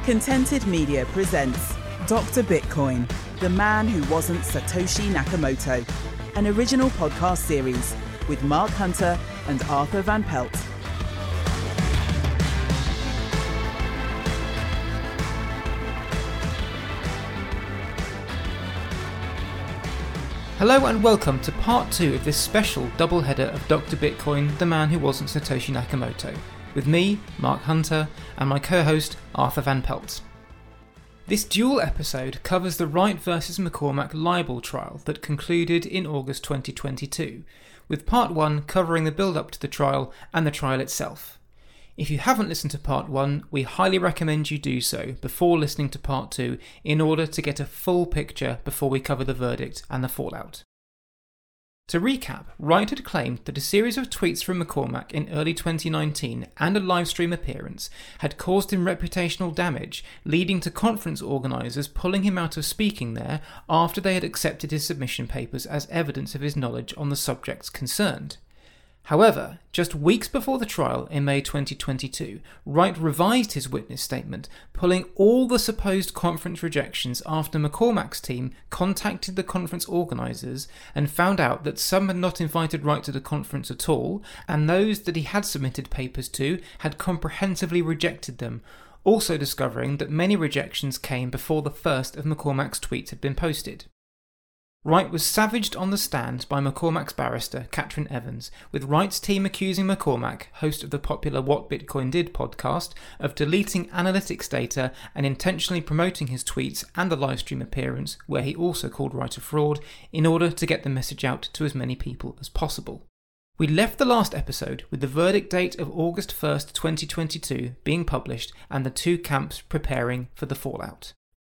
Contented Media presents Dr. Bitcoin, the man who wasn't Satoshi Nakamoto, an original podcast series with Mark Hunter and Arthur Van Pelt. Hello and welcome to part 2 of this special doubleheader of Dr. Bitcoin, the man who wasn't Satoshi Nakamoto, with me, Mark Hunter, and my co-host, Arthur Van Pelt. This dual episode covers the Wright vs McCormack libel trial that concluded in August 2022, with part 1 covering the build-up to the trial and the trial itself. If you haven't listened to part 1, we highly recommend you do so before listening to part 2 in order to get a full picture before we cover the verdict and the fallout. To recap, Wright had claimed that a series of tweets from McCormack in early 2019 and a livestream appearance had caused him reputational damage, leading to conference organisers pulling him out of speaking there after they had accepted his submission papers as evidence of his knowledge on the subjects concerned. However, just weeks before the trial in May 2022, Wright revised his witness statement, pulling all the supposed conference rejections after McCormack's team contacted the conference organisers and found out that some had not invited Wright to the conference at all, and those that he had submitted papers to had comprehensively rejected them, also discovering that many rejections came before the first of McCormack's tweets had been posted. Wright was savaged on the stand by McCormack's barrister, Katrin Evans, with Wright's team accusing McCormack, host of the popular What Bitcoin Did podcast, of deleting analytics data and intentionally promoting his tweets and the livestream appearance, where he also called Wright a fraud, in order to get the message out to as many people as possible. We left the last episode with the verdict date of August 1st, 2022 being published and the two camps preparing for the fallout.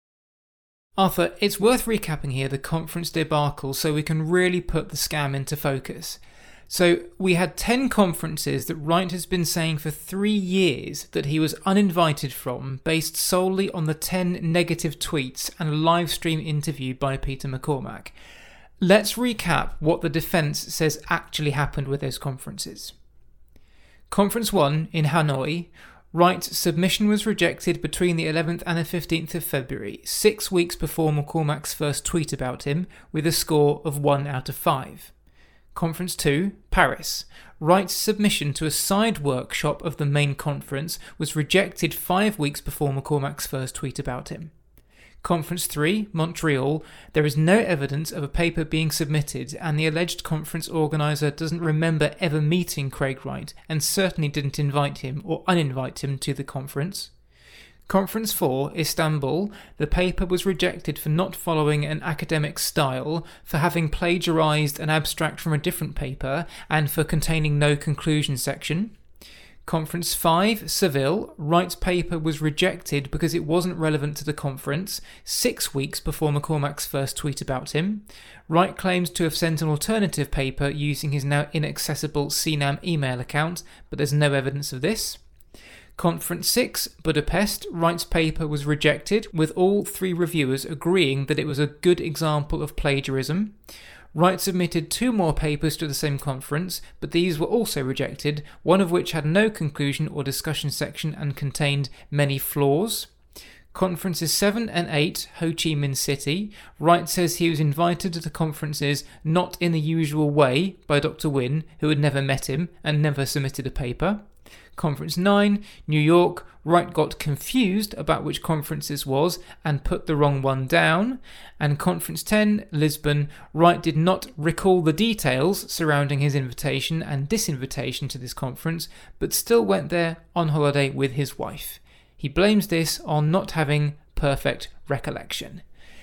Arthur, it's worth recapping here the conference debacle so we can really put the scam into focus. So we had 10 conferences that Wright has been saying for 3 years that he was uninvited from, based solely on the 10 negative tweets and a live stream interview by Peter McCormack. Let's recap what the defence says actually happened with those conferences. Conference 1 in Hanoi. Wright's submission was rejected between the 11th and the 15th of February, 6 weeks before McCormack's first tweet about him, with a score of 1 out of 5. Conference 2, Paris. Wright's submission to a side workshop of the main conference was rejected 5 weeks before McCormack's first tweet about him. Conference 3, Montreal. There is no evidence of a paper being submitted, and the alleged conference organiser doesn't remember ever meeting Craig Wright and certainly didn't invite him or uninvite him to the conference. Conference 4, Istanbul. The paper was rejected for not following an academic style, for having plagiarised an abstract from a different paper, and for containing no conclusion section. Conference 5, Seville. Wright's paper was rejected because it wasn't relevant to the conference, 6 weeks before McCormack's first tweet about him. Wright claims to have sent an alternative paper using his now inaccessible CNAM email account, but there's no evidence of this. Conference 6, Budapest. Wright's paper was rejected, with all 3 reviewers agreeing that it was a good example of plagiarism. Wright submitted 2 more papers to the same conference, but these were also rejected, one of which had no conclusion or discussion section and contained many flaws. Conferences 7 and 8, Ho Chi Minh City. Wright says he was invited to the conferences not in the usual way by Dr. Wynne, who had never met him and never submitted a paper. Conference 9, New York. Wright got confused about which conference this was and put the wrong one down. And Conference 10, Lisbon. Wright did not recall the details surrounding his invitation and disinvitation to this conference, but still went there on holiday with his wife. He blames this on not having perfect recollection.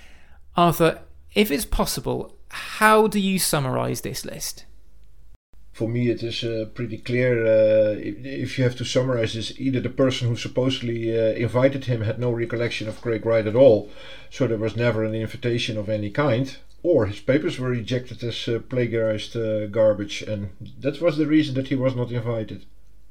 Arthur, if it's possible, how do you summarise this list? For me, it is pretty clear. If you have to summarize this, either the person who supposedly invited him had no recollection of Craig Wright at all, so there was never an invitation of any kind, or his papers were rejected as plagiarized garbage, and that was the reason that he was not invited.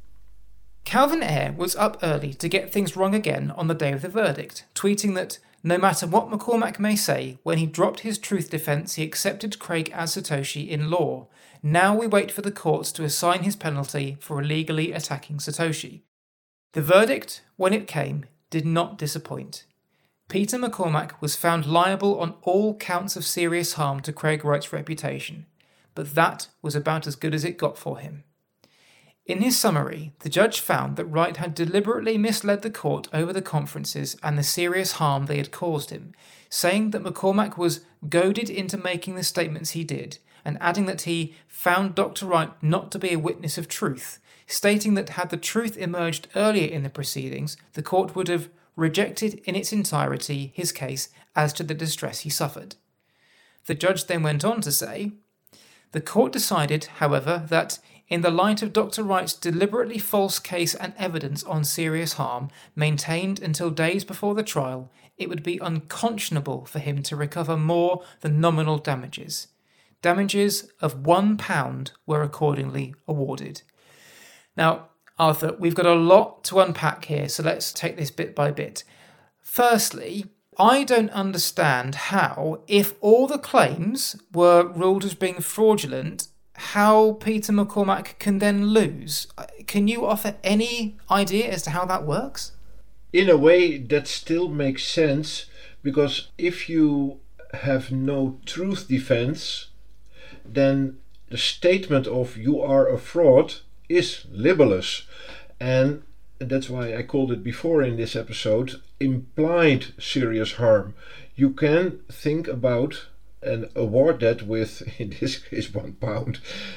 Calvin Ayre was up early to get things wrong again on the day of the verdict, tweeting that no matter what McCormack may say, when he dropped his truth defence, he accepted Craig as Satoshi in law. Now we wait for the courts to assign his penalty for illegally attacking Satoshi. The verdict, when it came, did not disappoint. Peter McCormack was found liable on all counts of serious harm to Craig Wright's reputation, but that was about as good as it got for him. In his summary, the judge found that Wright had deliberately misled the court over the conferences and the serious harm they had caused him, saying that McCormack was goaded into making the statements he did, and adding that he found Dr. Wright not to be a witness of truth, stating that had the truth emerged earlier in the proceedings, the court would have rejected in its entirety his case as to the distress he suffered. The judge then went on to say, the court decided, however, that in the light of Dr. Wright's deliberately false case and evidence on serious harm maintained until days before the trial, it would be unconscionable for him to recover more than nominal damages. Damages of £1 were accordingly awarded. Now, Arthur, we've got a lot to unpack here, so let's take this bit by bit. Firstly, I don't understand how, if all the claims were ruled as being fraudulent, how Peter McCormack can then lose. Can you offer any idea as to how that works? In a way, that still makes sense, because if you have no truth defense, then the statement of you are a fraud is libelous. And that's why I called it before in this episode implied serious harm. You can think about and award that with, in this case, £1,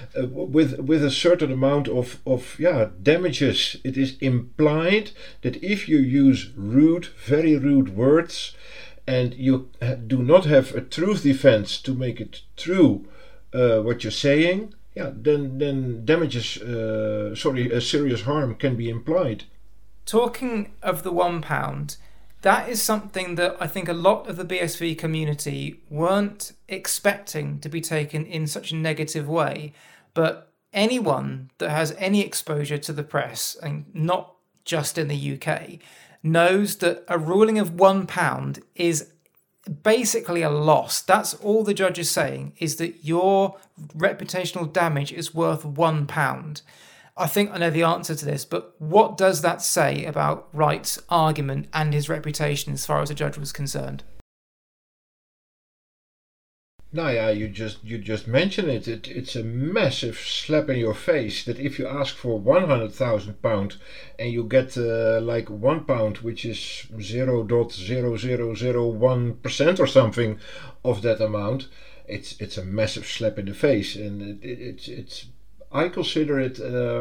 with a certain amount of damages. It is implied that if you use rude, very rude words, and you do not have a truth defense to make it true what you're saying, then damages, serious harm can be implied. Talking of the £1, that is something that I think a lot of the BSV community weren't expecting to be taken in such a negative way. But anyone that has any exposure to the press, and not just in the UK, knows that a ruling of £1 is basically a loss. That's all the judge is saying, is that your reputational damage is worth £1. I think I know the answer to this, but what does that say about Wright's argument and his reputation as far as the judge was concerned? You just mentioned it. It's a massive slap in your face that if you ask for £100,000 and you get £1, which is 0.0001% or something of that amount, it's a massive slap in the face, and it's I consider it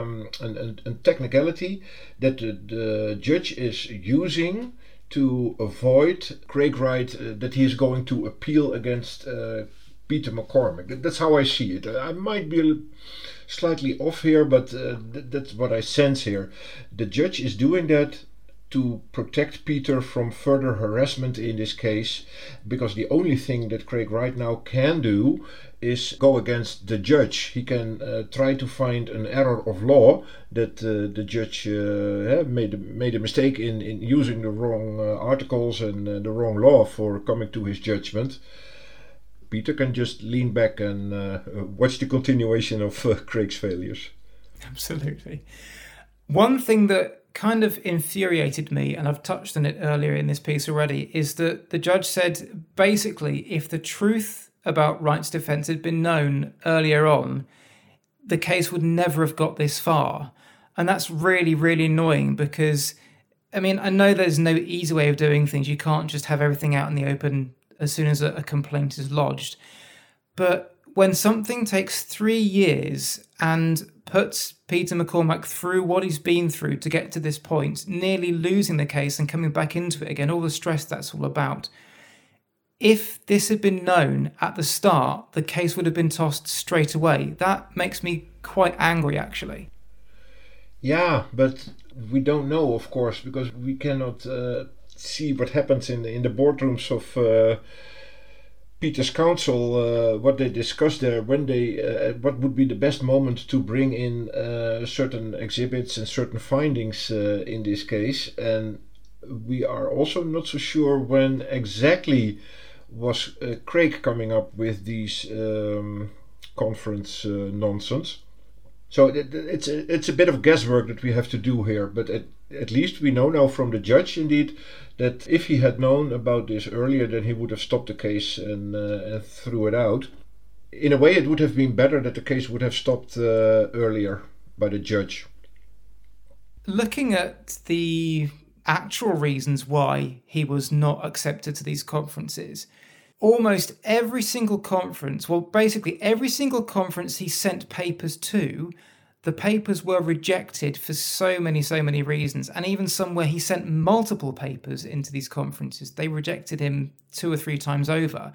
a technicality that the judge is using to avoid Craig Wright, that he is going to appeal against Peter McCormack. That's how I see it. I might be slightly off here, but that's what I sense here. The judge is doing that to protect Peter from further harassment in this case, because the only thing that Craig Wright now can do is go against the judge. He can try to find an error of law that the judge made a mistake in using the wrong articles and the wrong law for coming to his judgment. Peter can just lean back and watch the continuation of Craig's failures. Absolutely. One thing that kind of infuriated me, and I've touched on it earlier in this piece already, is that the judge said basically if the truth about Wright's defence had been known earlier on, the case would never have got this far. And that's really, really annoying because, I mean, I know there's no easy way of doing things. You can't just have everything out in the open as soon as a complaint is lodged. But when something takes 3 years and puts Peter McCormack through what he's been through to get to this point, nearly losing the case and coming back into it again, all the stress that's all about. If this had been known at the start, the case would have been tossed straight away. That makes me quite angry, actually. Yeah, but we don't know, of course, because we cannot see what happens in the boardrooms of Peter's counsel, what they discussed there, when they what would be the best moment to bring in certain exhibits and certain findings in this case. And we are also not so sure when exactly was Craig coming up with these conference nonsense. So it's a bit of guesswork that we have to do here, but At least we know now from the judge, indeed, that if he had known about this earlier, then he would have stopped the case and threw it out. In a way, it would have been better that the case would have stopped earlier by the judge. Looking at the actual reasons why he was not accepted to these conferences, almost every single conference, well, basically every single conference he sent papers to, the papers were rejected for so many reasons. And even some where he sent multiple papers into these conferences, they rejected him 2 or 3 times over.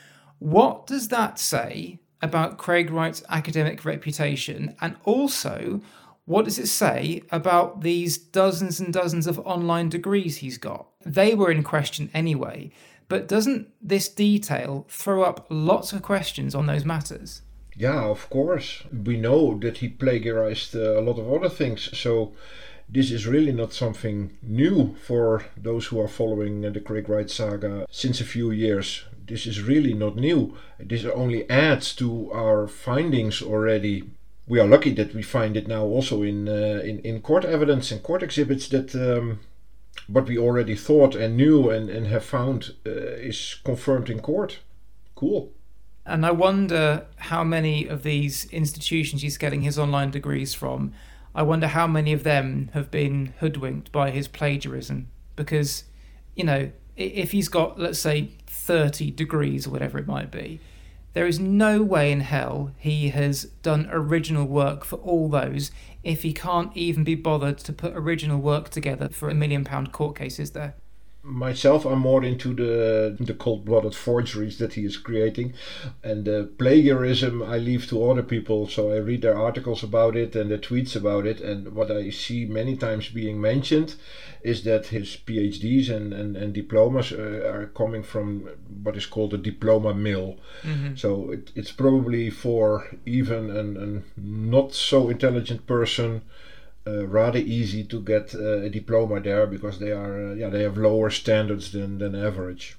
What does that say about Craig Wright's academic reputation? And also, what does it say about these dozens and dozens of online degrees he's got? They were in question anyway, but doesn't this detail throw up lots of questions on those matters? Yeah, of course. We know that he plagiarized a lot of other things, so this is really not something new for those who are following the Craig Wright saga since a few years. This is really not new. This only adds to our findings already. We are lucky that we find it now also in court evidence and court exhibits that what we already thought and knew and have found is confirmed in court. Cool. And I wonder how many of these institutions he's getting his online degrees from, I wonder how many of them have been hoodwinked by his plagiarism. Because, you know, if he's got, let's say, 30 degrees or whatever it might be, there is no way in hell he has done original work for all those if he can't even be bothered to put original work together for £1 million court cases there. Myself, I'm more into the cold-blooded forgeries that he is creating, and the plagiarism I leave to other people. So I read their articles about it and their tweets about it, and what I see many times being mentioned is that his PhDs and diplomas are coming from what is called a diploma mill. Mm-hmm. So it's probably for even a not so intelligent person rather easy to get a diploma there, because they have lower standards than average.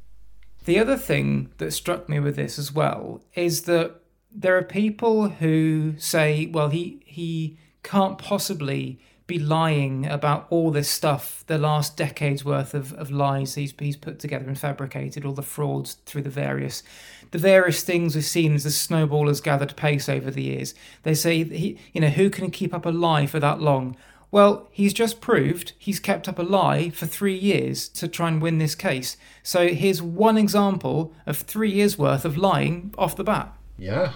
The other thing that struck me with this as well is that there are people who say, well, he can't possibly be lying about all this stuff, the last decade's worth of lies he's put together and fabricated, all the frauds through the various things we've seen as the snowball has gathered pace over the years. They say, who can keep up a lie for that long? Well, he's just proved he's kept up a lie for 3 years to try and win this case. So here's one example of 3 years worth of lying off the bat. Yeah.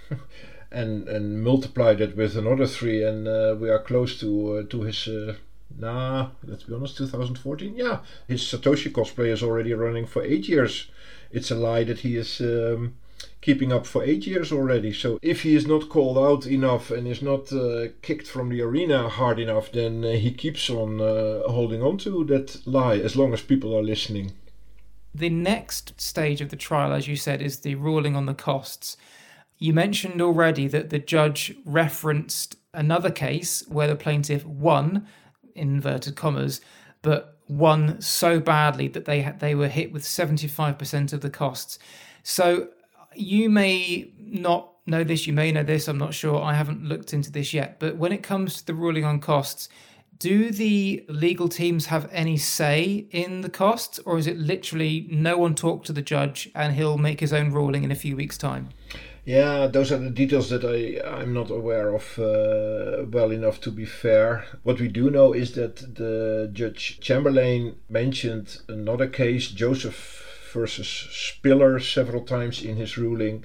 And multiply that with another 3, and we are close to his, let's be honest, 2014. Yeah, his Satoshi cosplay is already running for 8 years. It's a lie that he is keeping up for 8 years already. So if he is not called out enough and is not kicked from the arena hard enough, then he keeps on holding on to that lie as long as people are listening. The next stage of the trial, as you said, is the ruling on the costs. You mentioned already that the judge referenced another case where the plaintiff won, in inverted commas, but won so badly that they were hit with 75% of the costs. So you may not know this, you may know this, I'm not sure, I haven't looked into this yet, but when it comes to the ruling on costs, do the legal teams have any say in the costs, or is it literally no one talk to the judge and he'll make his own ruling in a few weeks' time? Yeah, those are the details that I'm not aware of well enough to be fair. What we do know is that the Judge Chamberlain mentioned another case, Joseph versus Spiller, several times in his ruling,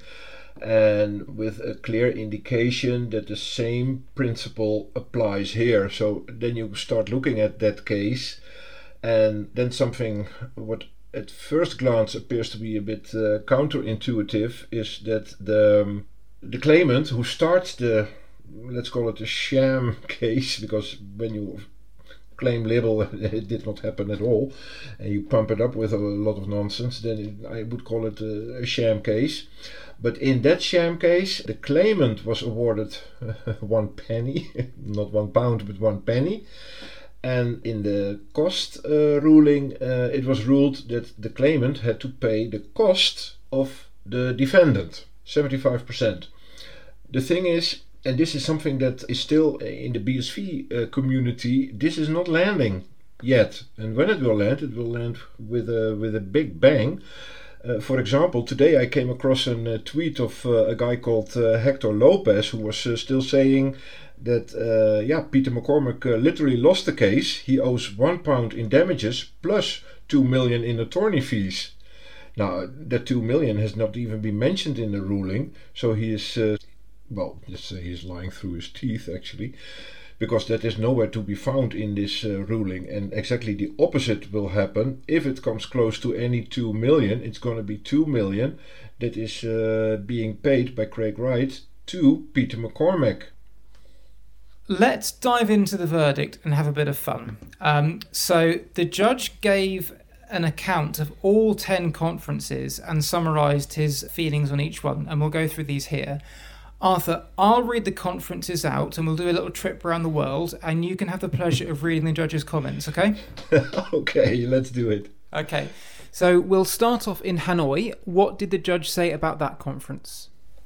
and with a clear indication that the same principle applies here. So then you start looking at that case, and then something what at first glance appears to be a bit counterintuitive is that the claimant who starts the, let's call it a sham case, because when you claim libel it did not happen at all and you pump it up with a lot of nonsense, then I would call it a sham case. But in that sham case, the claimant was awarded 1 penny, not £1, but 1 penny. And in the cost ruling, it was ruled that the claimant had to pay the cost of the defendant, 75%. The thing is, And this is something that is still in the BSV community. This is not landing yet. And when it will land with a big bang. For example, today I came across a tweet of a guy called Hector Lopez, who was still saying that Peter McCormack literally lost the case. He owes £1 in damages plus 2 million in attorney fees. Now, that 2 million has not even been mentioned in the ruling, so he is, he is lying through his teeth actually, because that is nowhere to be found in this ruling. And exactly the opposite will happen. If it comes close to any 2 million, it's going to be 2 million that is being paid by Craig Wright to Peter McCormack. Let's dive into the verdict and have a bit of fun. So the judge gave an account of all 10 conferences and summarised his feelings on each one, and we'll go through these here. Arthur, I'll read the conferences out and we'll do a little trip around the world, and you can have the pleasure of reading the judge's comments, okay? Okay, let's do it. Okay, so we'll start off in Hanoi. What did the judge say about that conference?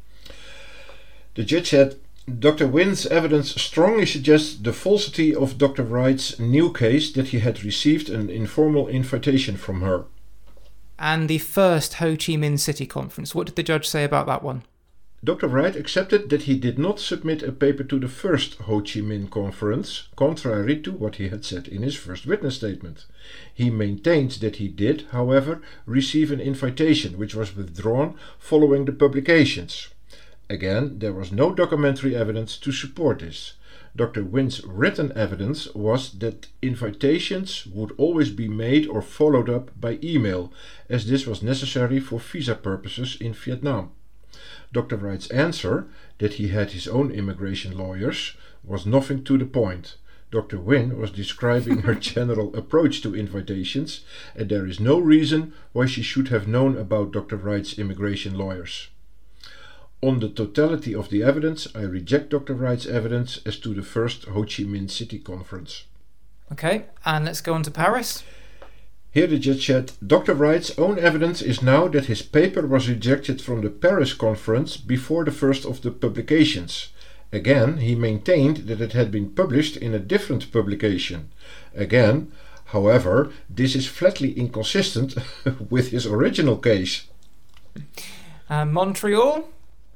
The judge said, Dr. Nguyen's evidence strongly suggests the falsity of Dr. Wright's new case that he had received an informal invitation from her. And the first Ho Chi Minh City conference, what did the judge say about that one? Dr. Wright accepted that he did not submit a paper to the first Ho Chi Minh conference, contrary to what he had said in his first witness statement. He maintained that he did, however, receive an invitation which was withdrawn following the publications. Again, there was no documentary evidence to support this. Dr. Nguyen's written evidence was that invitations would always be made or followed up by email, as this was necessary for visa purposes in Vietnam. Dr. Wright's answer, that he had his own immigration lawyers, was nothing to the point. Dr. Nguyen was describing her general approach to invitations, and there is no reason why she should have known about Dr. Wright's immigration lawyers. On the totality of the evidence, I reject Dr. Wright's evidence as to the first Ho Chi Minh City conference. Okay, and let's go on to Paris. Here the judge said, Dr. Wright's own evidence is now that his paper was rejected from the Paris conference before the first of the publications. Again, he maintained that it had been published in a different publication. Again, however, this is flatly inconsistent with his original case. Montreal?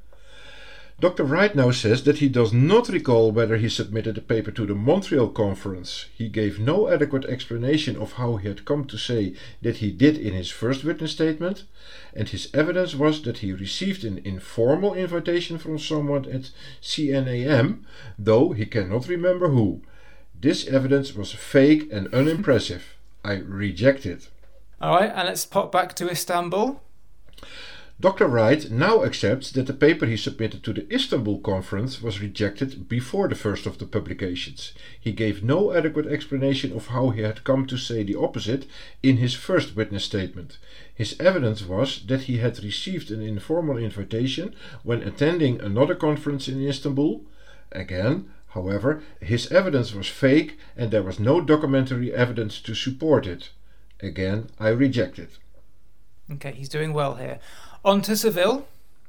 Dr. Wright now says that he does not recall whether he submitted a paper to the Montreal conference. He gave no adequate explanation of how he had come to say that he did in his first witness statement, and his evidence was that he received an informal invitation from someone at CNAM, though he cannot remember who. This evidence was fake and unimpressive. I reject it. Alright, and let's pop back to Istanbul. Dr. Wright now accepts that the paper he submitted to the Istanbul conference was rejected before the first of the publications. He gave no adequate explanation of how he had come to say the opposite in his first witness statement. His evidence was that he had received an informal invitation when attending another conference in Istanbul. Again, however, his evidence was fake and there was no documentary evidence to support it. Again, I reject it. Okay, he's doing well here. On to Seville.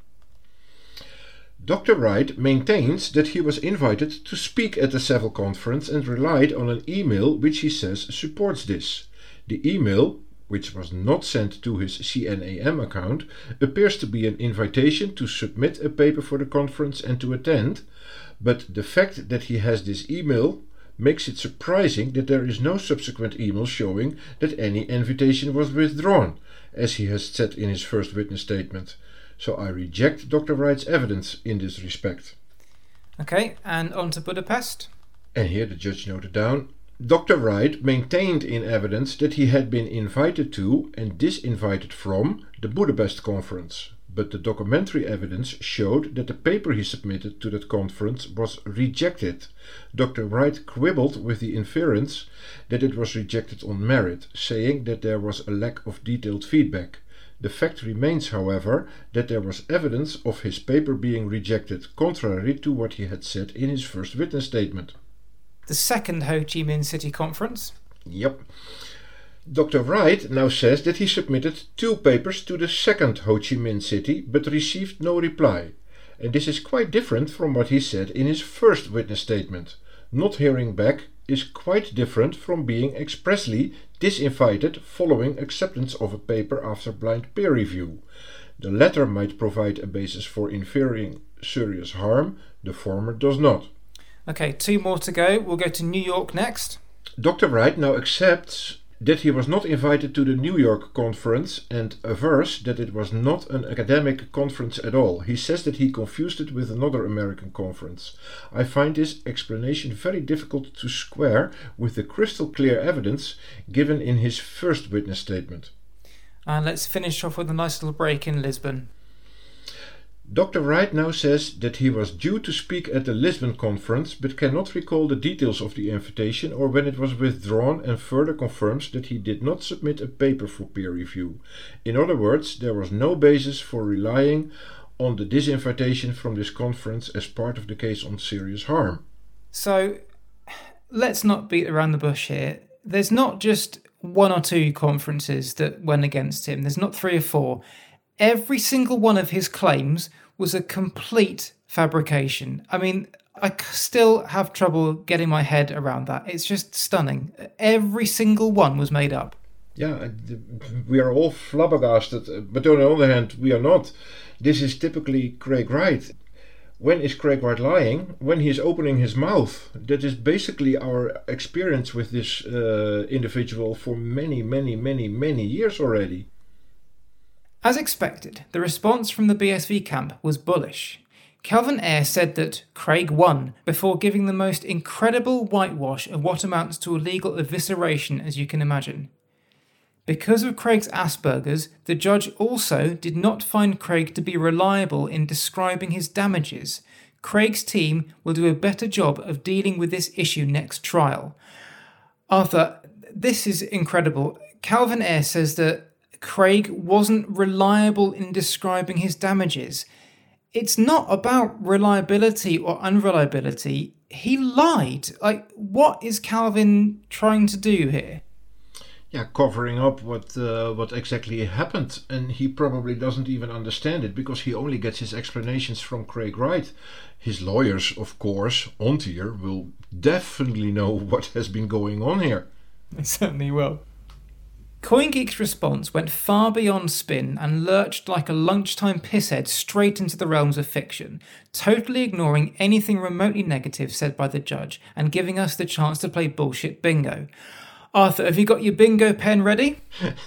Dr. Wright maintains that he was invited to speak at the Seville conference and relied on an email which he says supports this. The email, which was not sent to his CNAM account, appears to be an invitation to submit a paper for the conference and to attend, but the fact that he has this email makes it surprising that there is no subsequent email showing that any invitation was withdrawn, as he has said in his first witness statement. So I reject Dr. Wright's evidence in this respect. Okay, and on to Budapest. And here the judge noted down, Dr. Wright maintained in evidence that he had been invited to and disinvited from the Budapest conference, but the documentary evidence showed that the paper he submitted to that conference was rejected. Dr. Wright quibbled with the inference that it was rejected on merit, saying that there was a lack of detailed feedback. The fact remains, however, that there was evidence of his paper being rejected, contrary to what he had said in his first witness statement. The second Ho Chi Minh City conference. Yep. Dr. Wright now says that he submitted 2 papers to the second Ho Chi Minh City but received no reply. And this is quite different from what he said in his first witness statement. Not hearing back is quite different from being expressly disinvited following acceptance of a paper after blind peer review. The latter might provide a basis for inferring serious harm, the former does not. Okay, 2 more to go. We'll go to New York next. Dr. Wright now accepts that he was not invited to the New York conference and avers that it was not an academic conference at all. He says that he confused it with another American conference. I find this explanation very difficult to square with the crystal clear evidence given in his first witness statement. And let's finish off with a nice little break in Lisbon. Dr. Wright now says that he was due to speak at the Lisbon conference but cannot recall the details of the invitation or when it was withdrawn, and further confirms that he did not submit a paper for peer review. In other words, there was no basis for relying on the disinvitation from this conference as part of the case on serious harm. So let's not beat around the bush here. There's not just 1 or 2 conferences that went against him. There's not 3 or 4. Every single one of his claims was a complete fabrication. I mean, I still have trouble getting my head around that. It's just stunning. Every single one was made up. Yeah, we are all flabbergasted, but on the other hand, we are not. This is typically Craig Wright. When is Craig Wright lying? When he is opening his mouth. That is basically our experience with this individual for many, many, many, many years already. As expected, the response from the BSV camp was bullish. Calvin Ayre said that Craig won before giving the most incredible whitewash of what amounts to a legal evisceration as you can imagine. Because of Craig's Asperger's, the judge also did not find Craig to be reliable in describing his damages. Craig's team will do a better job of dealing with this issue next trial. Arthur, this is incredible. Calvin Ayre says that Craig wasn't reliable in describing his damages. It's not about reliability or unreliability. He lied. What is Calvin trying to do here? Yeah, covering up what exactly happened, and he probably doesn't even understand it because he only gets his explanations from Craig Wright. His lawyers, of course, on tier, will definitely know what has been going on here. They certainly will. CoinGeek's response went far beyond spin and lurched like a lunchtime pisshead straight into the realms of fiction, totally ignoring anything remotely negative said by the judge and giving us the chance to play bullshit bingo. Arthur, have you got your bingo pen ready?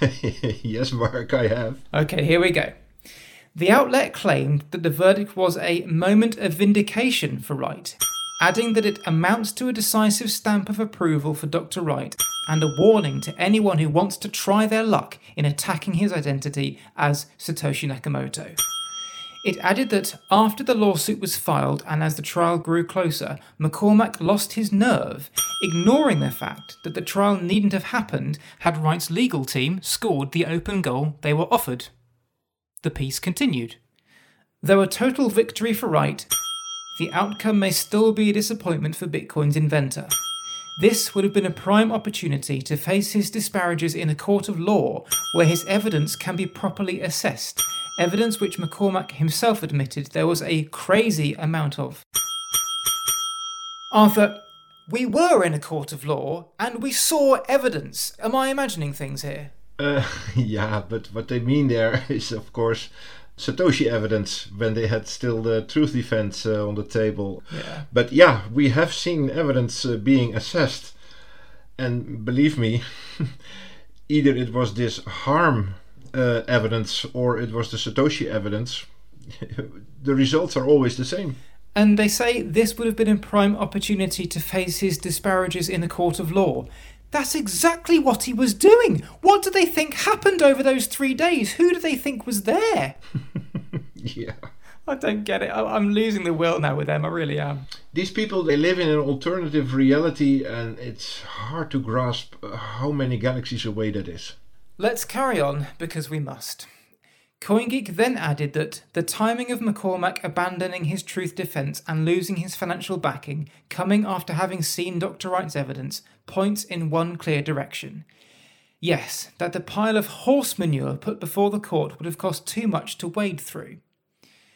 Yes, Mark, I have. Okay, here we go. The outlet claimed that the verdict was a moment of vindication for Wright, adding that it amounts to a decisive stamp of approval for Dr. Wright and a warning to anyone who wants to try their luck in attacking his identity as Satoshi Nakamoto. It added that after the lawsuit was filed and as the trial grew closer, McCormack lost his nerve, ignoring the fact that the trial needn't have happened had Wright's legal team scored the open goal they were offered. The piece continued. Though a total victory for Wright, the outcome may still be a disappointment for Bitcoin's inventor. This would have been a prime opportunity to face his disparages in a court of law where his evidence can be properly assessed, evidence which McCormack himself admitted there was a crazy amount of. Arthur, we were in a court of law and we saw evidence. Am I imagining things here? Yeah, but what they mean there is, of course, Satoshi evidence when they had still the truth defense on the table. Yeah. But yeah, we have seen evidence being assessed. And believe me, either it was this harm evidence or it was the Satoshi evidence, the results are always the same. And they say this would have been a prime opportunity to face his disparages in a court of law. That's exactly what he was doing. What do they think happened over those 3 days? Who do they think was there? Yeah. I don't get it. I'm losing the will now with them. I really am. These people, they live in an alternative reality and it's hard to grasp how many galaxies away that is. Let's carry on because we must. CoinGeek then added that the timing of McCormack abandoning his truth defence and losing his financial backing, coming after having seen Dr. Wright's evidence, points in one clear direction. Yes, that the pile of horse manure put before the court would have cost too much to wade through.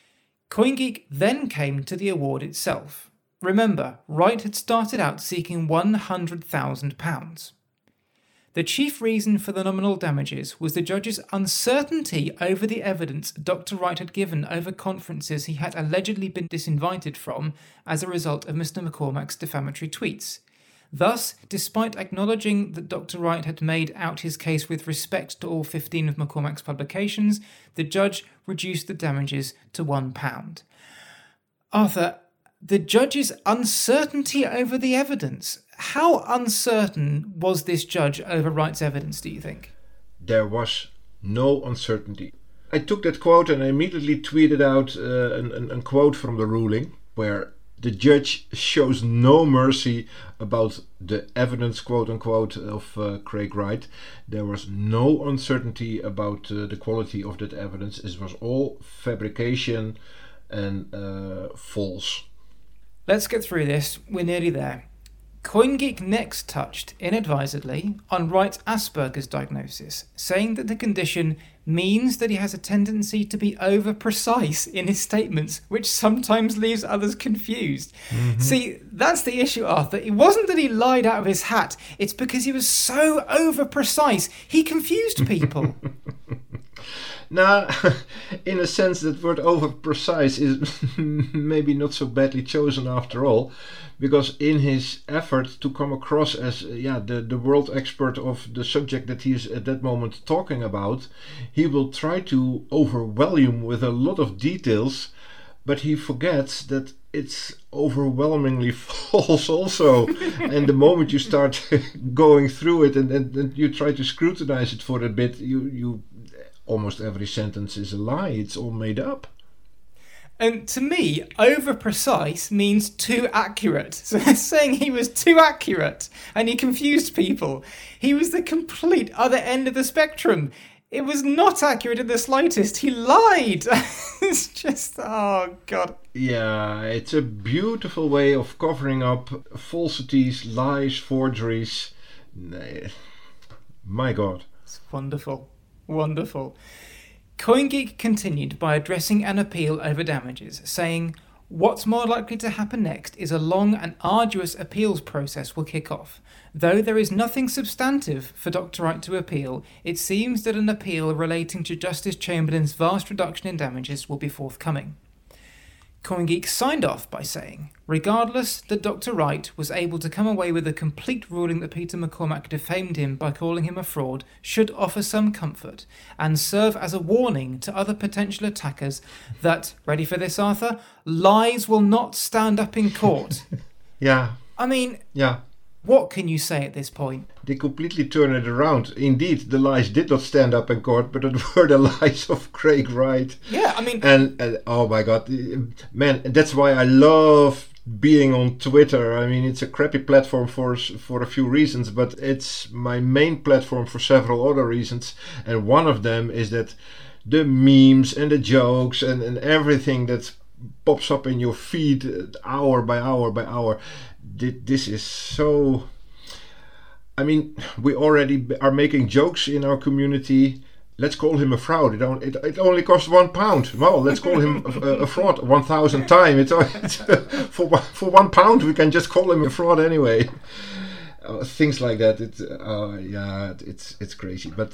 CoinGeek then came to the award itself. Remember, Wright had started out seeking £100,000. The chief reason for the nominal damages was the judge's uncertainty over the evidence Dr. Wright had given over conferences he had allegedly been disinvited from as a result of Mr. McCormack's defamatory tweets. Thus, despite acknowledging that Dr. Wright had made out his case with respect to all 15 of McCormack's publications, the judge reduced the damages to £1. Arthur, the judge's uncertainty over the evidence. How uncertain was this judge over Wright's evidence, do you think? There was no uncertainty. I took that quote and I immediately tweeted out a quote from the ruling where the judge shows no mercy about the evidence, quote unquote, of Craig Wright. There was no uncertainty about the quality of that evidence. It was all fabrication and false. Let's get through this. We're nearly there. CoinGeek next touched, inadvisedly, on Wright's Asperger's diagnosis, saying that the condition means that he has a tendency to be over-precise in his statements, which sometimes leaves others confused. Mm-hmm. See, that's the issue, Arthur. It wasn't that he lied out of his hat, it's because he was so over-precise, he confused people. Now, in a sense, that word over-precise is maybe not so badly chosen after all, because in his effort to come across as the world expert of the subject that he is at that moment talking about, he will try to overwhelm with a lot of details, but he forgets that it's overwhelmingly false also. And the moment you start going through it and you try to scrutinize it for a bit, you almost every sentence is a lie. It's all made up. And to me, over-precise means too accurate. So they're saying he was too accurate and he confused people. He was the complete other end of the spectrum. It was not accurate in the slightest. He lied. It's just, oh God. Yeah, it's a beautiful way of covering up falsities, lies, forgeries. My God. It's wonderful. Wonderful. CoinGeek continued by addressing an appeal over damages, saying, "What's more likely to happen next is a long and arduous appeals process will kick off. Though there is nothing substantive for Dr. Wright to appeal, it seems that an appeal relating to Justice Chamberlain's vast reduction in damages will be forthcoming." CoinGeek signed off by saying, regardless that Dr. Wright was able to come away with a complete ruling that Peter McCormack defamed him by calling him a fraud should offer some comfort and serve as a warning to other potential attackers that, ready for this, Arthur, lies will not stand up in court. Yeah. I mean, yeah. What can you say at this point? They completely turn it around. Indeed, the lies did not stand up in court, but it were the lies of Craig Wright. Yeah, I mean... And oh my God, man, that's why I love being on Twitter. I mean, it's a crappy platform for a few reasons, but it's my main platform for several other reasons. And one of them is that the memes and the jokes and everything that pops up in your feed hour by hour by hour, this is so... I mean, we already are making jokes in our community. Let's call him a fraud. It only costs £1. Well, let's call him a fraud 1,000 times. For £1 we can just call him a fraud anyway. Things like that. It's crazy. But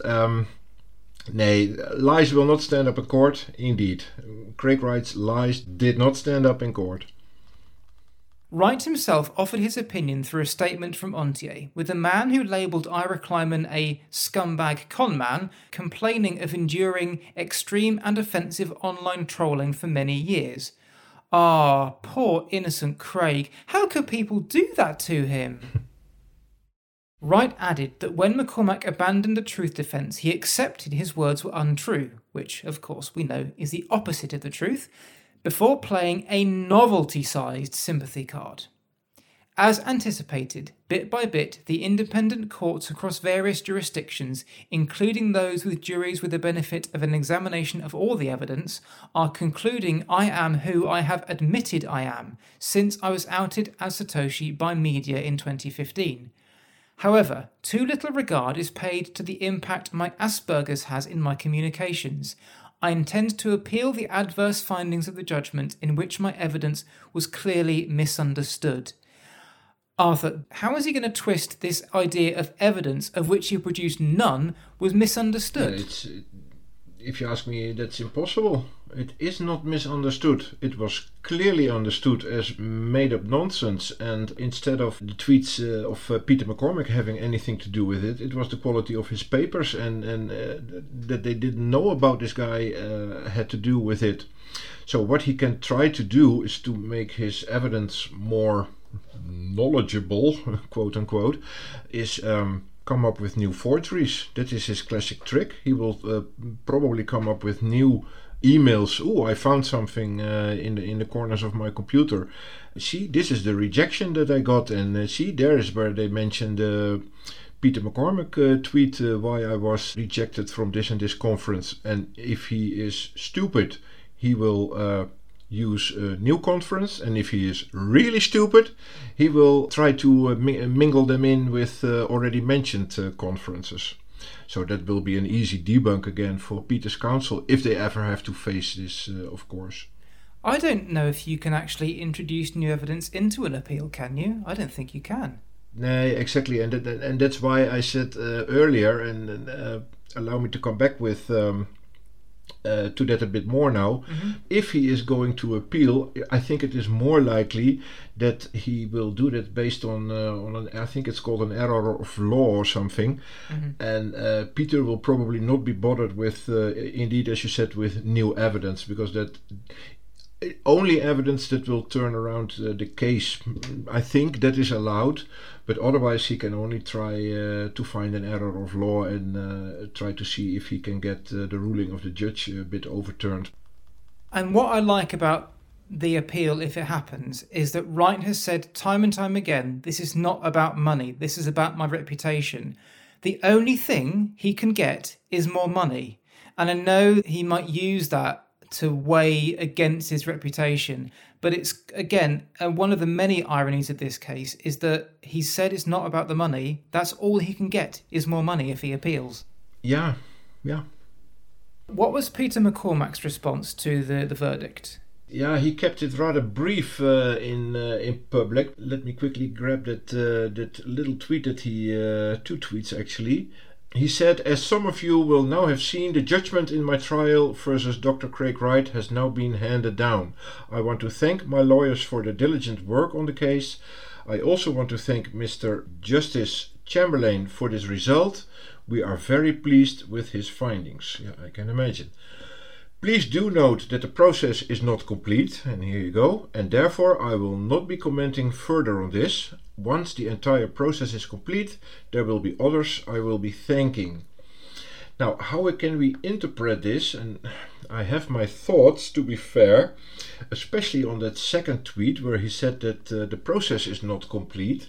nay, lies will not stand up in court. Indeed, Craig Wright's lies did not stand up in court. Wright himself offered his opinion through a statement from Ontier, with the man who labelled Ira Kleiman a scumbag conman complaining of enduring extreme and offensive online trolling for many years. Ah, poor innocent Craig, how could people do that to him? Wright added that when McCormack abandoned the truth defence, he accepted his words were untrue, which, of course, we know is the opposite of the truth, before playing a novelty-sized sympathy card. As anticipated, bit by bit, the independent courts across various jurisdictions, including those with juries with the benefit of an examination of all the evidence, are concluding I am who I have admitted I am, since I was outed as Satoshi by media in 2015. However, too little regard is paid to the impact my Asperger's has in my communications. I intend to appeal the adverse findings of the judgment in which my evidence was clearly misunderstood. Arthur, how is he going to twist this idea of evidence of which he produced none was misunderstood? If you ask me, that's impossible. It is not misunderstood. It was clearly understood as made-up nonsense, and instead of the tweets of Peter McCormack having anything to do with it, it was the quality of his papers and that they didn't know about this guy had to do with it. So what he can try to do is to make his evidence more knowledgeable, quote unquote, is come up with new forgeries. That is his classic trick. He will probably come up with new emails. Oh, I found something in the corners of my computer. See, this is the rejection that I got, and see, there is where they mentioned Peter McCormack tweet why I was rejected from this and this conference. And if he is stupid, he will use a new conference, and if he is really stupid, he will try to mingle them in with already mentioned conferences. So that will be an easy debunk again for Peter's counsel, if they ever have to face this, of course. I don't know if you can actually introduce new evidence into an appeal, can you? I don't think you can. No, exactly, and that's why I said earlier, and allow me to come back with to that a bit more now. Mm-hmm. If he is going to appeal, I think it is more likely that he will do that based on I think it's called an error of law or something. Mm-hmm. And Peter will probably not be bothered with, indeed, as you said, with new evidence, because that only evidence that will turn around the case, I think that is allowed, but otherwise he can only try to find an error of law and try to see if he can get the ruling of the judge a bit overturned. And what I like about the appeal, if it happens, is that Wright has said time and time again, this is not about money, this is about my reputation. The only thing he can get is more money. And I know he might use that to weigh against his reputation, but it's, again, one of the many ironies of this case is that he said it's not about the money. That's all he can get is more money if he appeals. Yeah. What was Peter McCormack's response to the verdict? Yeah, he kept it rather brief in public. Let me quickly grab that little tweet that he, 2 tweets actually. He said, as some of you will now have seen, the judgment in my trial versus Dr. Craig Wright has now been handed down. I want to thank my lawyers for their diligent work on the case. I also want to thank Mr. Justice Chamberlain for this result. We are very pleased with his findings. Yeah, I can imagine. Please do note that the process is not complete, and here you go, and therefore I will not be commenting further on this. Once the entire process is complete, there will be others I will be thanking. Now, how can we interpret this? And I have my thoughts, to be fair, especially on that second tweet where he said that the process is not complete.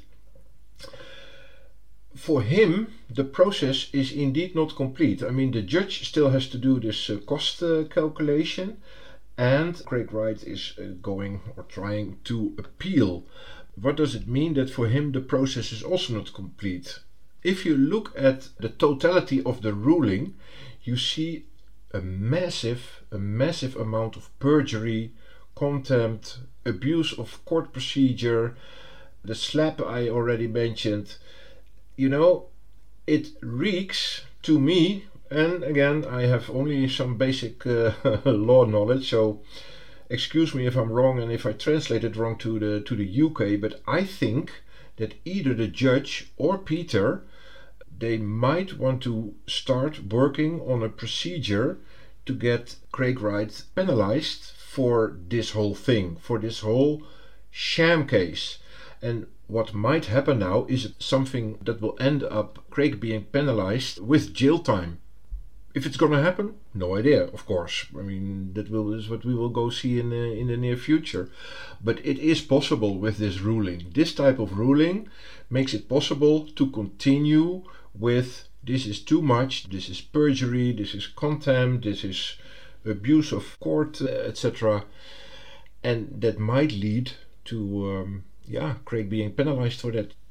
For him, the process is indeed not complete. I mean, the judge still has to do this cost calculation, and Craig Wright is going or trying to appeal. What does it mean that for him the process is also not complete? If you look at the totality of the ruling, you see a massive amount of perjury, contempt, abuse of court procedure, the slap I already mentioned. You know, it reeks to me, and again, I have only some basic law knowledge, so excuse me if I'm wrong and if I translate it wrong to the UK, but I think that either the judge or Peter, they might want to start working on a procedure to get Craig Wright penalized for this whole thing, for this whole sham case. And what might happen now is something that will end up Craig being penalized with jail time. If it's going to happen, no idea, of course. I mean, is what we will go see in the near future. But it is possible with this ruling. This type of ruling makes it possible to continue with this is too much, this is perjury, this is contempt, this is abuse of court, etc. And that might lead to Craig being penalized for that.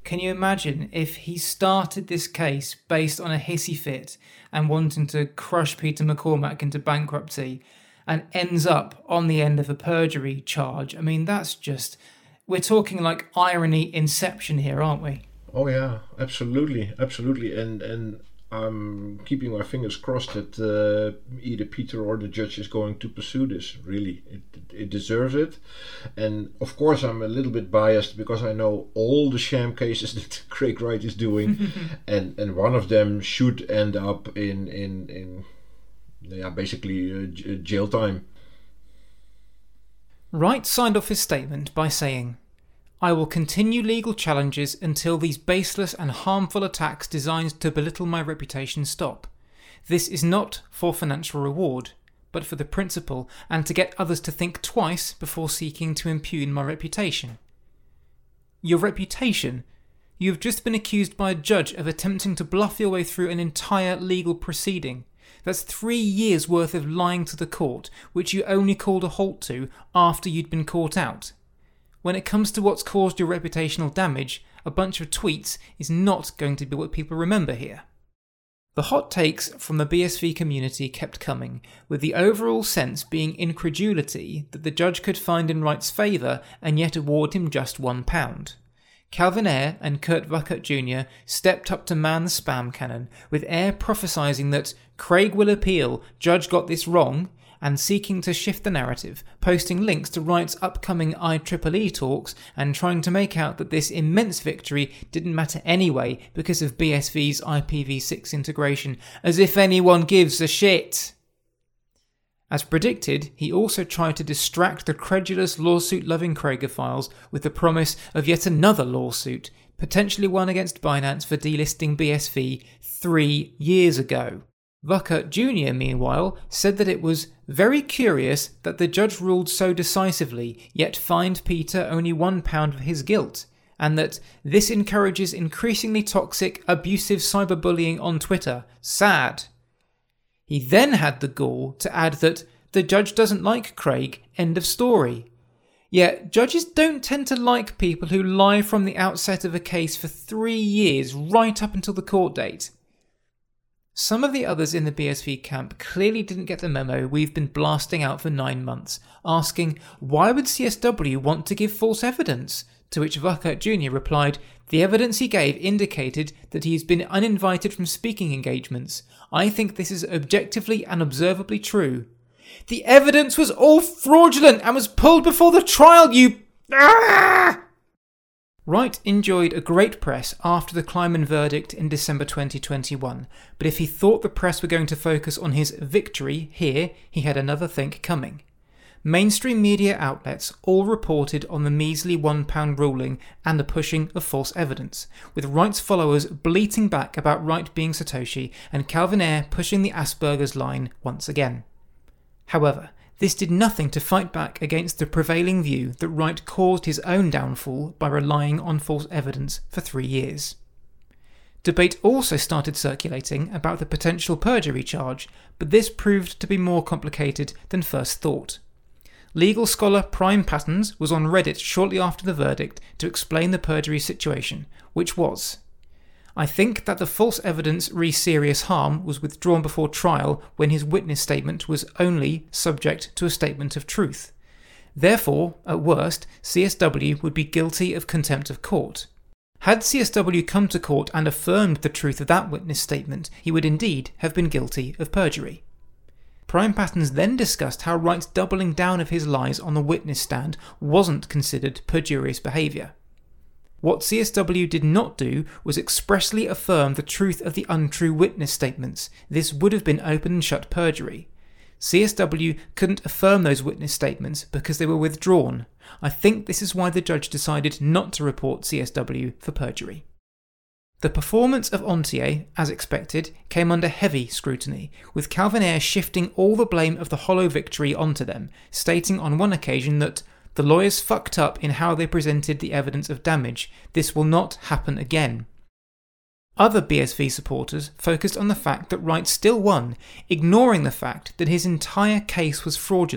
Can you imagine if he started this case based on a hissy fit and wanting to crush Peter McCormack into bankruptcy and ends up on the end of a perjury charge? I mean, we're talking like irony inception here, aren't we? Oh yeah, absolutely. And I'm keeping my fingers crossed that either Peter or the judge is going to pursue this. Really, it deserves it. And of course, I'm a little bit biased because I know all the sham cases that Craig Wright is doing, and one of them should end up in basically jail time. Wright signed off his statement by saying, "I will continue legal challenges until these baseless and harmful attacks designed to belittle my reputation stop. This is not for financial reward, but for the principle and to get others to think twice before seeking to impugn my reputation." Your reputation? You have just been accused by a judge of attempting to bluff your way through an entire legal proceeding. That's 3 years' worth of lying to the court, which you only called a halt to after you'd been caught out. When it comes to what's caused your reputational damage, a bunch of tweets is not going to be what people remember here. The hot takes from the BSV community kept coming, with the overall sense being incredulity that the judge could find in Wright's favour and yet award him just £1. Calvin Ayre and Kurt Wuckert Jr. stepped up to man the spam cannon, with Ayre prophesying that Craig will appeal, judge got this wrong, and seeking to shift the narrative, posting links to Wright's upcoming IEEE talks and trying to make out that this immense victory didn't matter anyway because of BSV's IPv6 integration, as if anyone gives a shit. As predicted, he also tried to distract the credulous lawsuit-loving Craigophiles with the promise of yet another lawsuit, potentially one against Binance for delisting BSV 3 years ago. Wuckert Jr., meanwhile, said that it was very curious that the judge ruled so decisively, yet fined Peter only £1 for his guilt, and that this encourages increasingly toxic, abusive cyberbullying on Twitter. Sad. He then had the gall to add that the judge doesn't like Craig, end of story. Yet, judges don't tend to like people who lie from the outset of a case for 3 years, right up until the court date. Some of the others in the BSV camp clearly didn't get the memo we've been blasting out for 9 months, asking, why would CSW want to give false evidence? To which Wuckert Jr. replied, the evidence he gave indicated that he's been uninvited from speaking engagements. I think this is objectively and observably true. The evidence was all fraudulent and was pulled before the trial, you... Wright enjoyed a great press after the Kleiman verdict in December 2021, but if he thought the press were going to focus on his victory here, he had another think coming. Mainstream media outlets all reported on the measly £1 ruling and the pushing of false evidence, with Wright's followers bleating back about Wright being Satoshi and Calvin Ayre pushing the Asperger's line once again. However, this did nothing to fight back against the prevailing view that Wright caused his own downfall by relying on false evidence for 3 years. Debate also started circulating about the potential perjury charge, but this proved to be more complicated than first thought. Legal scholar Prime Patterns was on Reddit shortly after the verdict to explain the perjury situation, which was: I think that the false evidence re serious harm was withdrawn before trial when his witness statement was only subject to a statement of truth. Therefore, at worst, CSW would be guilty of contempt of court. Had CSW come to court and affirmed the truth of that witness statement, he would indeed have been guilty of perjury. Prime Patterns then discussed how Wright's doubling down of his lies on the witness stand wasn't considered perjurious behaviour. What CSW did not do was expressly affirm the truth of the untrue witness statements. This would have been open and shut perjury. CSW couldn't affirm those witness statements because they were withdrawn. I think this is why the judge decided not to report CSW for perjury. The performance of Ontier, as expected, came under heavy scrutiny, with Calvin Ayre shifting all the blame of the hollow victory onto them, stating on one occasion that the lawyers fucked up in how they presented the evidence of damage. This will not happen again. Other BSV supporters focused on the fact that Wright still won, ignoring the fact that his entire case was fraudulent,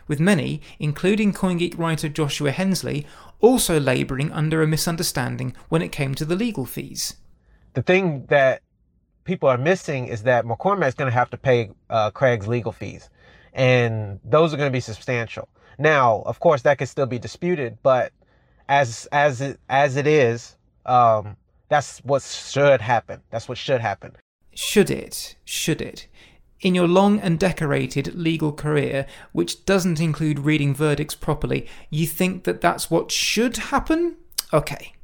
with many, including CoinGeek writer Joshua Hensley, also labouring under a misunderstanding when it came to the legal fees. The thing that people are missing is that McCormack's going to have to pay Craig's legal fees, and those are going to be substantial. Now, of course, that could still be disputed, but as it is, that's what should happen. That's what should happen. Should it? Should it? In your long and decorated legal career, which doesn't include reading verdicts properly, you think that that's what should happen? Okay.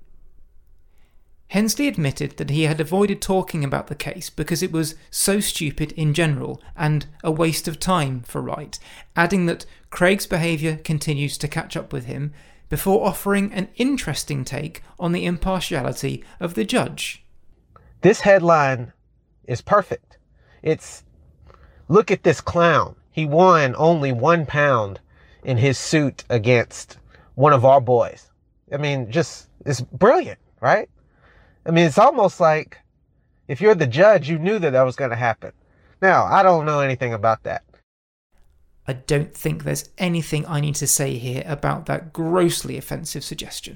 Hensley admitted that he had avoided talking about the case because it was so stupid in general and a waste of time for Wright, adding that Craig's behaviour continues to catch up with him, before offering an interesting take on the impartiality of the judge. This headline is perfect. It's, look at this clown. He won only £1 in his suit against one of our boys. I mean, it's brilliant, right? I mean, it's almost like if you're the judge, you knew that was going to happen. Now, I don't know anything about that. I don't think there's anything I need to say here about that grossly offensive suggestion.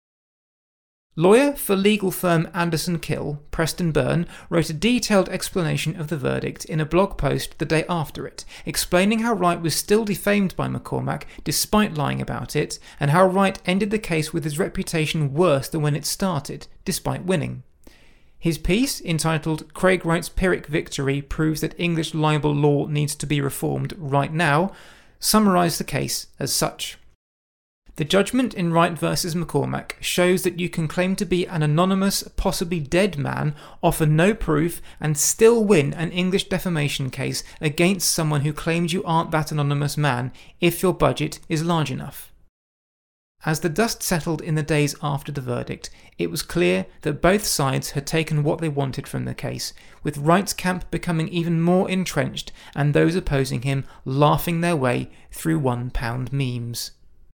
Lawyer for legal firm Anderson Kill, Preston Byrne, wrote a detailed explanation of the verdict in a blog post the day after it, explaining how Wright was still defamed by McCormack despite lying about it, and how Wright ended the case with his reputation worse than when it started, despite winning. His piece, entitled Craig Wright's Pyrrhic Victory Proves that English Libel Law Needs to be Reformed Right Now, summarised the case as such. The judgment in Wright v McCormack shows that you can claim to be an anonymous, possibly dead man, offer no proof, and still win an English defamation case against someone who claims you aren't that anonymous man if your budget is large enough. As the dust settled in the days after the verdict, it was clear that both sides had taken what they wanted from the case, with Wright's camp becoming even more entrenched and those opposing him laughing their way through £1 memes.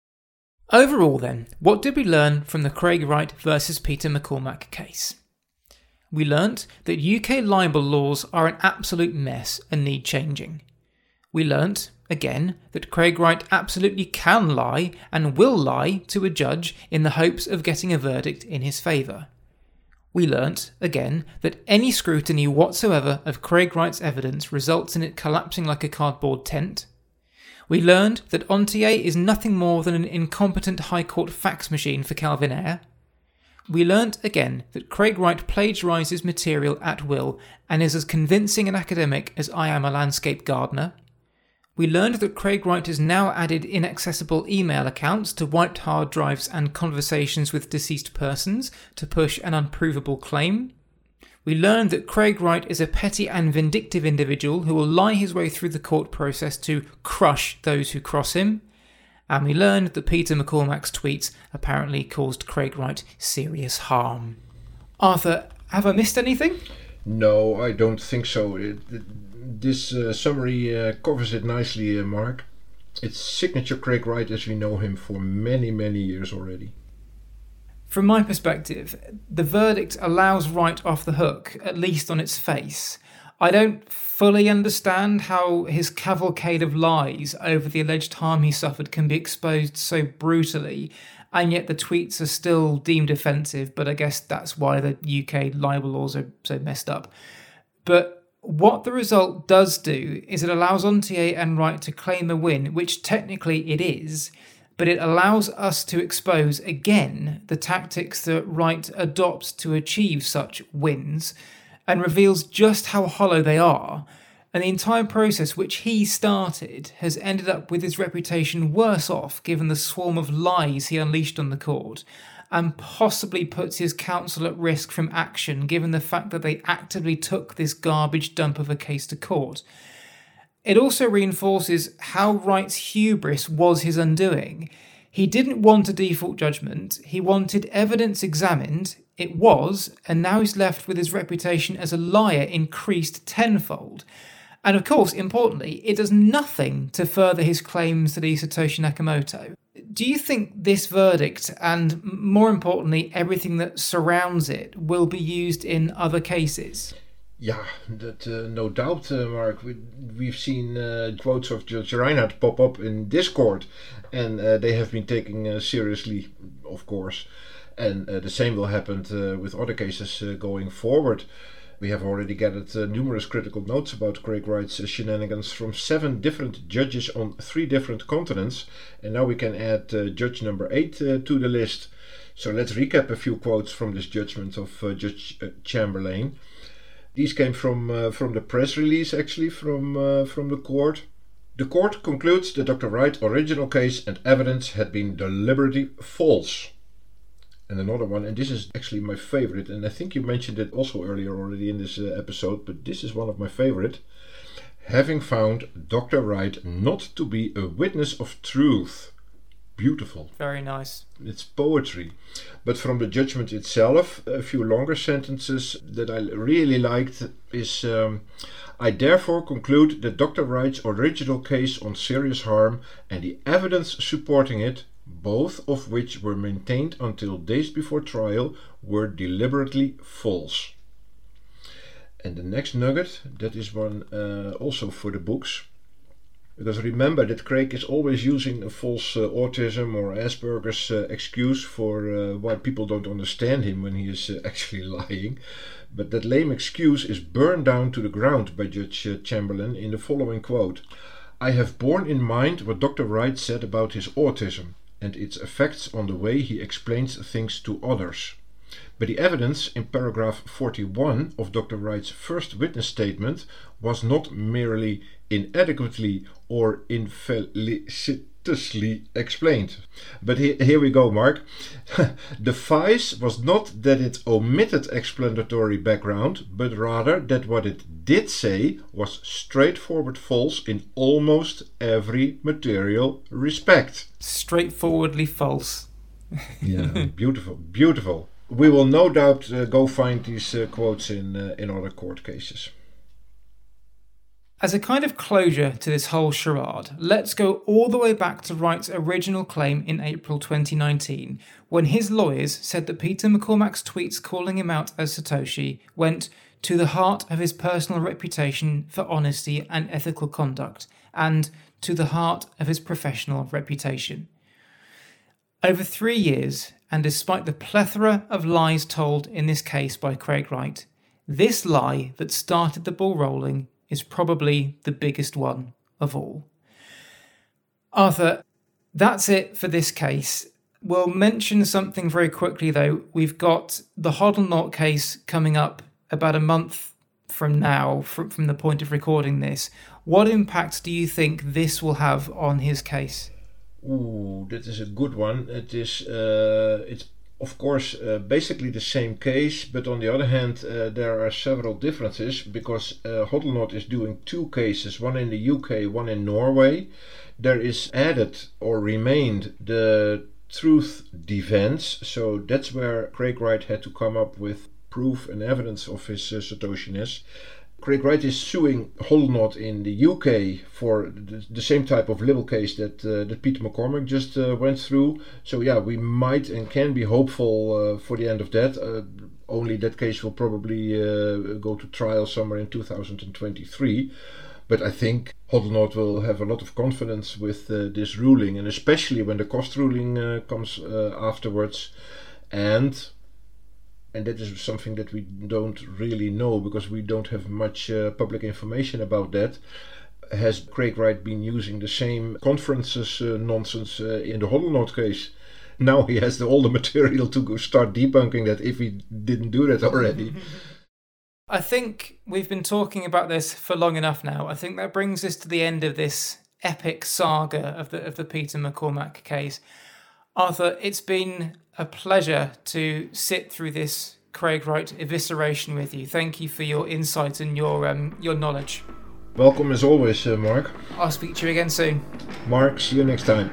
Overall then, what did we learn from the Craig Wright versus Peter McCormack case? We learnt that UK libel laws are an absolute mess and need changing. We learnt, again, that Craig Wright absolutely can lie and will lie to a judge in the hopes of getting a verdict in his favour. We learnt, again, that any scrutiny whatsoever of Craig Wright's evidence results in it collapsing like a cardboard tent. We learned that Ontier is nothing more than an incompetent High Court fax machine for Calvin Ayre. We learnt again that Craig Wright plagiarises material at will and is as convincing an academic as I am a landscape gardener. We learned that Craig Wright has now added inaccessible email accounts to wiped hard drives and conversations with deceased persons to push an unprovable claim. We learned that Craig Wright is a petty and vindictive individual who will lie his way through the court process to crush those who cross him. And we learned that Peter McCormack's tweets apparently caused Craig Wright serious harm. Arthur, have I missed anything? No, I don't think so. This summary covers it nicely, Mark. It's signature Craig Wright as we know him for many, many years already. From my perspective, the verdict allows Wright off the hook, at least on its face. I don't fully understand how his cavalcade of lies over the alleged harm he suffered can be exposed so brutally, and yet the tweets are still deemed offensive, but I guess that's why the UK libel laws are so messed up. But what the result does do is it allows Ontier and Wright to claim a win, which technically it is, but it allows us to expose again the tactics that Wright adopts to achieve such wins, and reveals just how hollow they are, and the entire process which he started has ended up with his reputation worse off given the swarm of lies he unleashed on the court, and possibly puts his counsel at risk from action given the fact that they actively took this garbage dump of a case to court. It also reinforces how Wright's hubris was his undoing. He didn't want a default judgment, he wanted evidence examined, it was, and now he's left with his reputation as a liar increased tenfold. And of course, importantly, it does nothing to further his claims that he's Satoshi Nakamoto. Do you think this verdict, and more importantly, everything that surrounds it, will be used in other cases? Yeah, that no doubt, Mark. We've seen quotes of Judge Reinhardt pop up in Discord, and they have been taken seriously, of course. And the same will happen with other cases going forward. We have already gathered numerous critical notes about Craig Wright's shenanigans from 7 different judges on 3 different continents, and now we can add judge number 8 to the list. So let's recap a few quotes from this judgment of Judge Chamberlain. These came from the press release, actually, from the court. The court concludes that Dr. Wright's original case and evidence had been deliberately false. And another one, and this is actually my favorite, and I think you mentioned it also earlier already in this episode, but this is one of my favorite. Having found Dr. Wright not to be a witness of truth. Beautiful. Very nice. It's poetry. But from the judgment itself, a few longer sentences that I really liked is I therefore conclude that Dr. Wright's original case on serious harm and the evidence supporting it, both of which were maintained until days before trial, were deliberately false. And the next nugget, that is one also for the books. Because remember that Craig is always using a false autism or Asperger's excuse for why people don't understand him when he is actually lying. But that lame excuse is burned down to the ground by Judge Chamberlain in the following quote. I have borne in mind what Dr. Wright said about his autism and its effects on the way he explains things to others. But the evidence in paragraph 41 of Dr. Wright's first witness statement was not merely inadequately or infelicitously explained. But here we go, Mark. The vice was not that it omitted explanatory background, but rather that what it did say was straightforward false in almost every material respect. Straightforwardly false. Yeah, beautiful, beautiful. We will no doubt go find these quotes in other court cases. As a kind of closure to this whole charade, let's go all the way back to Wright's original claim in April 2019, when his lawyers said that Peter McCormack's tweets calling him out as Satoshi went to the heart of his personal reputation for honesty and ethical conduct, and to the heart of his professional reputation. Over 3 years, and despite the plethora of lies told in this case by Craig Wright, this lie that started the ball rolling is probably the biggest one of all. Arthur, that's it for this case. We'll mention something very quickly though. We've got the Hodlonaut case coming up about a month from now, from the point of recording this. What impact do you think this will have on his case? Ooh, that is a good one. It's of course basically the same case, but on the other hand there are several differences because Hodlonaut is doing 2 cases, one in the UK, one in Norway. There is added or remained the truth defense, so that's where Craig Wright had to come up with proof and evidence of his Satoshiness. Craig Wright is suing Hodlonaut in the UK for the same type of libel case that Peter McCormack just went through. So yeah, we might and can be hopeful for the end of that. Only that case will probably go to trial somewhere in 2023. But I think Hodlonaut will have a lot of confidence with this ruling, and especially when the cost ruling comes afterwards. And that is something that we don't really know because we don't have much public information about that. Has Craig Wright been using the same conferences nonsense in the Hodlonaut case? Now he has all the material to go start debunking that if he didn't do that already. I think we've been talking about this for long enough now. I think that brings us to the end of this epic saga of the Peter McCormack case. Arthur, it's been a pleasure to sit through this Craig Wright evisceration with you. Thank you for your insight and your knowledge. Welcome as always, Mark. I'll speak to you again soon. Mark, see you next time.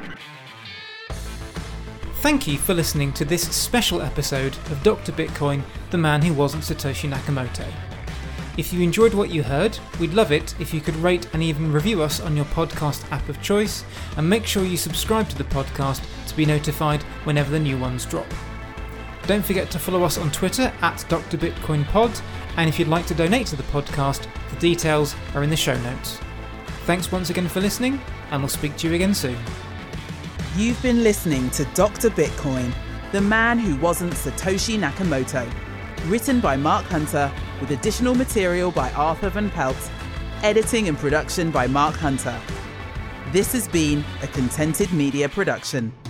Thank you for listening to this special episode of Dr. Bitcoin, the man who wasn't Satoshi Nakamoto. If you enjoyed what you heard, we'd love it if you could rate and even review us on your podcast app of choice, and make sure you subscribe to the podcast to be notified whenever the new ones drop. Don't forget to follow us on Twitter @DrBitcoinPod And if you'd like to donate to the podcast, the details are in the show notes. Thanks once again for listening, and we'll speak to you again soon. You've been listening to Dr. Bitcoin, the man who wasn't Satoshi Nakamoto. Written by Mark Hunter, with additional material by Arthur Van Pelt, editing and production by Mark Hunter. This has been a Contented Media production.